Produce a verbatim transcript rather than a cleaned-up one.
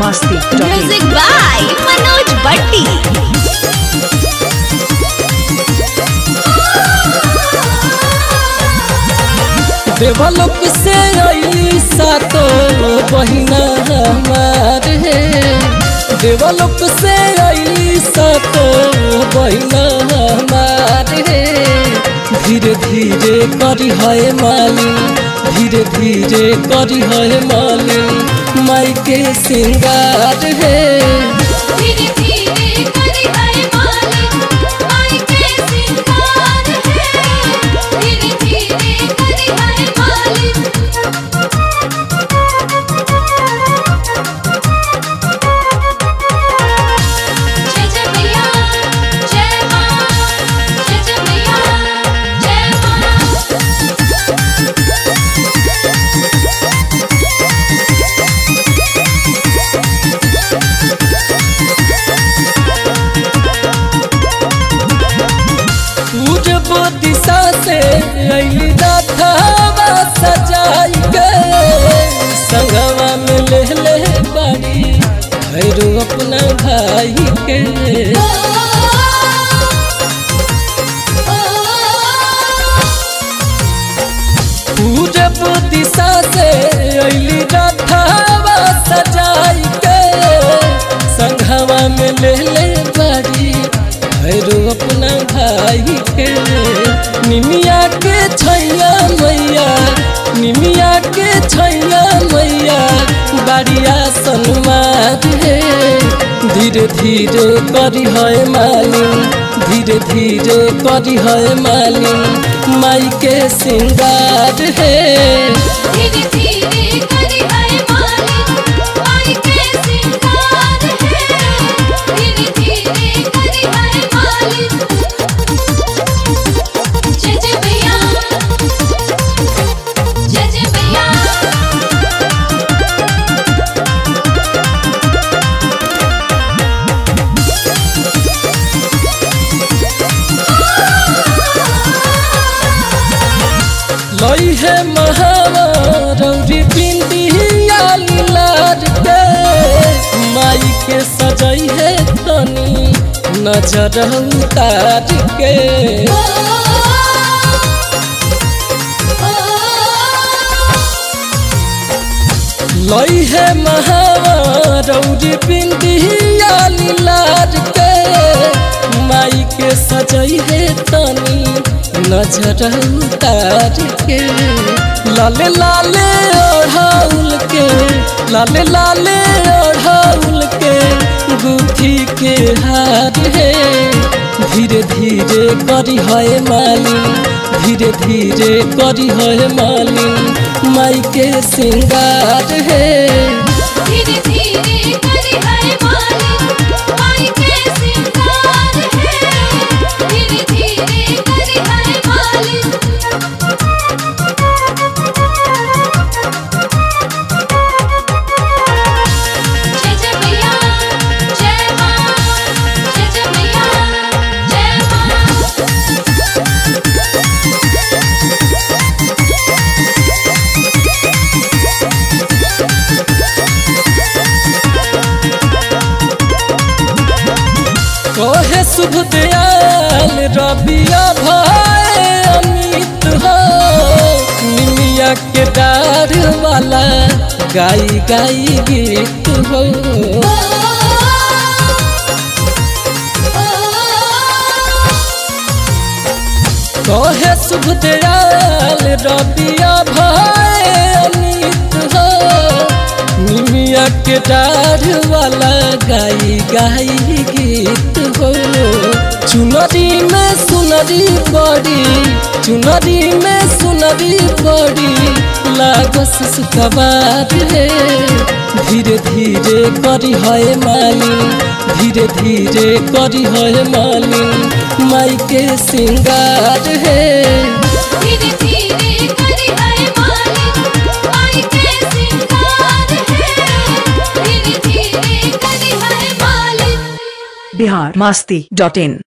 masti dot in. Music by Manoj Bhatti. देवलोक से आई सातो बहिना हमार है। देवलोक से आई सातो बहिना हमार है। धीरे धीरे करी है मालिन, धीरे धीरे करी है मालिन, माई के सिंगार है। धीरे धीरे करी है मालिन, माई के सिंगार है। धीरे धीरे करी है मालिन। जय जय मैया, जय माँ, जय जय मैया, जय माँ। पूरब दिशा से अली राधावा सजाई के, संगवा में ले ले बाड़ी भैरो अपना भाई के। पूरब दिशा से अली राधावा सजाई के, संगवा में ले ले बाड़ी भैरो अपना भाई के। निमिया के छैया मैया, निमिया के छैया मैया, बाड़िया सनमाद है। धीरे धीरे करी है मालिन, धीरे धीरे करी है मालिन, माई के सिंगार है। धीरे धीरे करी है मालिन, माई के सिंगार है। धीरे धीरे करी है मालिन। जय जय मैया, जय जय मैया। लई है महारौरी बिंदिया लीलार के, माई के सजई है तनी नजर उतार के। लई है महारौरी बिंदिया लीलार के, माई के सजई है तनी नजर उतार के। लाले लाले ओढ़ाउल के, लाले लाले ओढ़ाउल के, गुथी के हार है। धीरे धीरे करी है मालिन, धीरे धीरे करी है मालिन, माई के सिंगार है। धीरे धीरे करी है मालिन, माई के सिंगार है। धीरे धीरे करी है मालिन। जय जय मैया, जय माँ, जय जय मैया, जय माँ। कहे शुभ दयाल रबिया भाई अमित हो, निमिया के डार वाला गाई गाई गीत हो। कहे शुभ दयाल रबिया भाई अमित हो, निमिया के डार वाला गाई गाई गीत हो। चुनरी में सुनरी बड़ी, चुनरी में सुनरी बड़ी, लागस सुखबार है। धीरे धीरे करी है मालिन, धीरे धीरे करी है मालिन, माई के सिंगार है। धीरे धीरे करी है मालिन, माई के सिंगार है। धीरे धीरे करी है मालिन। Bihar masti dot in.